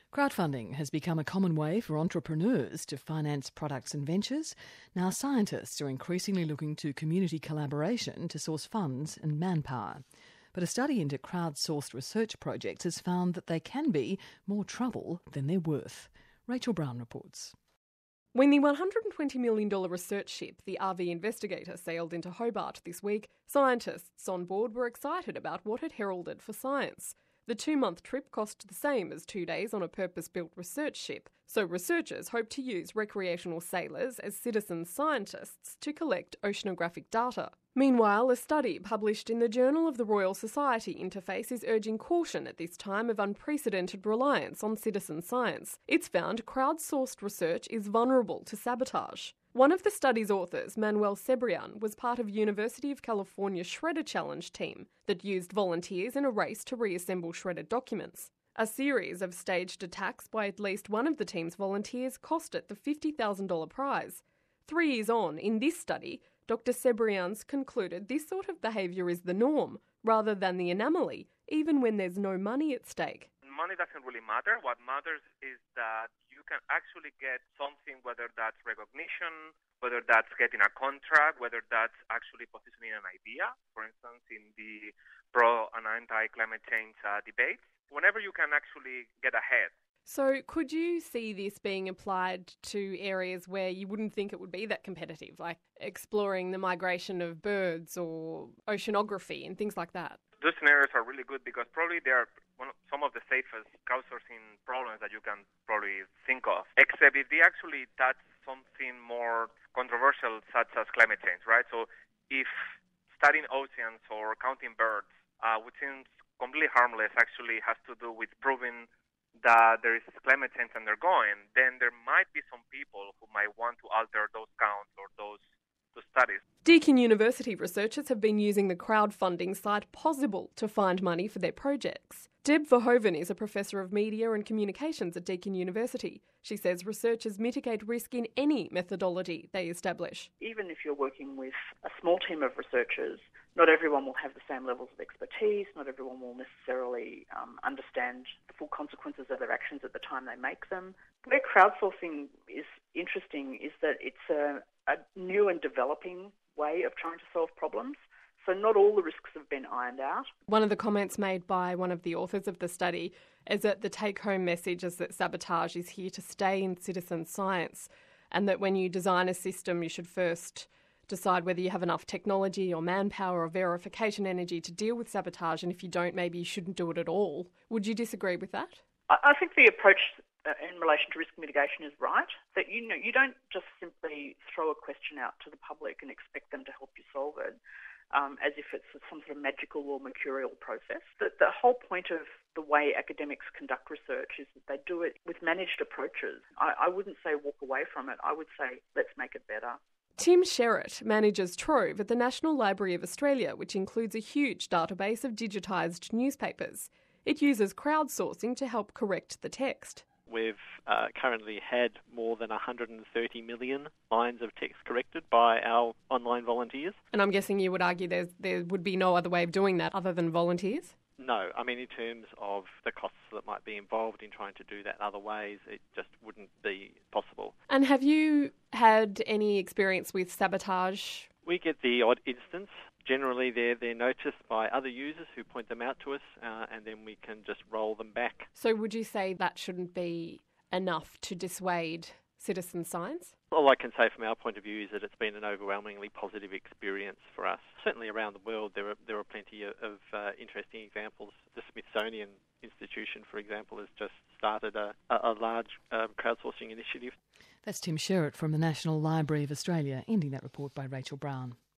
Crowdfunding has become a common way for entrepreneurs to finance products and ventures. Now scientists are increasingly looking to community collaboration to source funds and manpower. But a study into crowdsourced research projects has found that they can be more trouble than they're worth. Rachel Brown reports. When the $120 million research ship, the RV Investigator, sailed into Hobart this week, scientists on board were excited about what it heralded for science. The 2-month trip cost the same as 2 days on a purpose-built research ship, so researchers hope to use recreational sailors as citizen scientists to collect oceanographic data. Meanwhile, a study published in the Journal of the Royal Society interface is urging caution at this time of unprecedented reliance on citizen science. It's found crowdsourced research is vulnerable to sabotage. One of the study's authors, Manuel Cebrian, was part of University of California Shredder Challenge team that used volunteers in a race to reassemble shredded documents. A series of staged attacks by at least one of the team's volunteers cost it the $50,000 prize. 3 years on, in this study, Dr. Cebrian's concluded this sort of behaviour is the norm, rather than the anomaly, even when there's no money at stake. Money doesn't really matter. What matters is that you can actually get something, whether that's recognition, whether that's getting a contract, whether that's actually positioning an idea, for instance, in the pro- and anti-climate change debates, whenever you can actually get ahead. So could you see this being applied to areas where you wouldn't think it would be that competitive, like exploring the migration of birds or oceanography and things like that? Those scenarios are really good because probably they are some of the safest crowdsourcing problems that you can probably think of, except if they actually touch something more controversial such as climate change, right? So if studying oceans or counting birds, which seems completely harmless, actually has to do with proving that there is climate change undergoing, then there might be some people who might want to alter those counts or those studies. Deakin University researchers have been using the crowdfunding site Possible to find money for their projects. Deb Verhoeven is a professor of media and communications at Deakin University. She says researchers mitigate risk in any methodology they establish. Even if you're working with a small team of researchers, not everyone will have the same levels of expertise, not everyone will necessarily understand the full consequences of their actions at the time they make them. Where crowdsourcing is interesting is that it's a new and developing way of trying to solve problems. So not all the risks have been ironed out. One of the comments made by one of the authors of the study is that the take-home message is that sabotage is here to stay in citizen science, and that when you design a system, you should first decide whether you have enough technology or manpower or verification energy to deal with sabotage, and if you don't, maybe you shouldn't do it at all. Would you disagree with that? I think the approach in relation to risk mitigation is right, that you don't just simply throw a question out to the public and expect them to help you solve it as if it's some sort of magical or mercurial process. The whole point of the way academics conduct research is that they do it with managed approaches. I wouldn't say walk away from it. I would say let's make it better. Tim Sherratt manages Trove at the National Library of Australia, which includes a huge database of digitised newspapers. It uses crowdsourcing to help correct the text. We've currently had more than 130 million lines of text corrected by our online volunteers. And I'm guessing you would argue there would be no other way of doing that other than volunteers? No, I mean in terms of the costs that might be involved in trying to do that other ways, it just wouldn't be possible. And have you had any experience with sabotage? We get the odd instance. Generally, they're noticed by other users who point them out to us, and then we can just roll them back. So would you say that shouldn't be enough to dissuade citizen science? All I can say from our point of view is that it's been an overwhelmingly positive experience for us. Certainly around the world, there are plenty of interesting examples. The Smithsonian Institution, for example, has just started a large crowdsourcing initiative. That's Tim Sherratt from the National Library of Australia, ending that report by Rachel Brown.